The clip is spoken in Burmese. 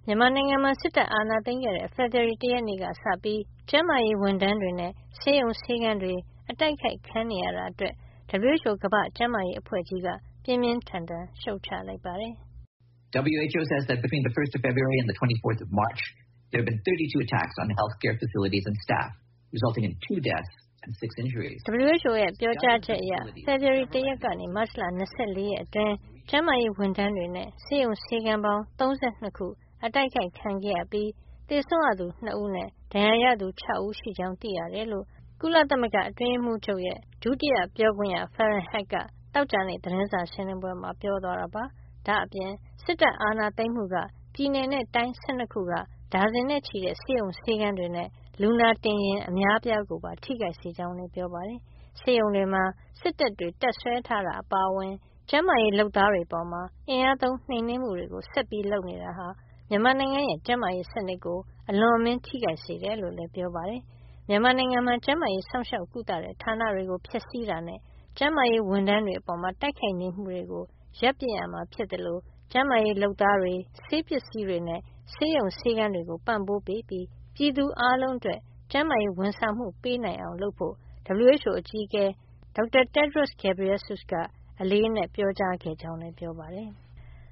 မြန်မာနိုင်ငံမှာစစ်တပ်အာဏာသိမ်းခဲ့တဲ့ ဖေဖေါ်ဝါရီ 1 ရက်နေ့ကစပြီး ကျန်းမာရေးဝန်ထမ်းတွေနဲ့ ဆေးရုံဆေးခန်းတွေ အတိုက်ခိုက်ခံနေရတာအတွက် WHO ကမ္ဘာ့ကျန်းမာရေးအဖွဲ့ကြီးက ပြင်းပြင်းထန်ထန်ရှုတ်ချလိုက်ပါတယ်။ WHO says that between the 1st of February and the 24th of March, there have been 32 attacks on healthcare facilities and staff, resulting in 2 deaths and 6 injuries. WHO ရဲ့ပြောကြားချက်အရ ဖေဖေါ်ဝါရီ 1 ရက်ကနေ မတ်လ 24 ရက်အတွင်း ကျန်းမာရေးဝန်ထမ်းတွေနဲ့ ဆေးရုံဆေးခန်းပေါင်း 32 ခု အတိုက်ခိုက်ခံခဲ့ရပြီး သေဆုံးရသူ 2 ဦးနဲ့ ဒဏ်ရာရသူ 6 ဦးရှိကြောင်း သိရတယ်လို့ ကုလသမဂ္ဂအတွင်းရေးမှူးချုပ်ရဲ့ ဒုတိယပြောခွင့်ရ Farhan Haq က သောကြာနေ့ သတင်းစာရှင်းလင်းပွဲမှာ ပြောသွားတာပါ။ ဒါ့အပြင် စစ်တပ်အာဏာသိမ်းမှုက ပြည်နယ်နဲ့ တိုင်း ၁၂ ခုက ဒါဇင်နဲ့ချီတဲ့ ဆေးရုံဆေးခန်းတွေနဲ့ လူနာတင်ယာဉ် အများအပြားကိုပါ ထိခိုက်စေကြောင်းလည်း ပြောပါတယ်။ ဆေးရုံတွေမှာ စစ်တပ်တွေ တပ်စွဲထားတာ အပါအဝင် ကျန်းမာရေးလုပ်သားတွေ အပေါ် အင်အားသုံးနှိမ်နင်းမှုတွေ ဆက်လုပ်နေတာဟာ မြန်မာနိုင်ငံရဲ့ ကျန်းမာရေးစနစ်ကို အလွန်အမင်းထိခိုက်စေတယ်လို့လည်း ပြောပါတယ်။ မြန်မာနိုင်ငံမှာ ကျန်းမာရေးစောင့်ရှောက်ကုသတဲ့ဌာနတွေကို ဖျက်ဆီးတာနဲ့ ကျန်းမာရေးဝန်ထမ်းတွေ အပေါ်တိုက်ခိုက်နေမှုတွေကို ရပ်ပစ်ရမှာ ဖြစ်သလို ကျန်းမာရေးလုပ်သားတွေ၊ ဆေးပစ္စည်းတွေနဲ့ ဆေးရုံဆေးခန်းတွေကို ပံ့ပိုးပေးပြီး ပြည်သူအားလုံးအတွက် ကျန်းမာရေးဝန်ဆောင်မှု ပေးနိုင်အောင် လုပ်ဖို့ WHO အကြီးအကဲ Dr. Tedros Ghebreyesus က အလေးအနက် ပြောကြားခဲ့ကြောင်းလည်း ပြောပါတယ်။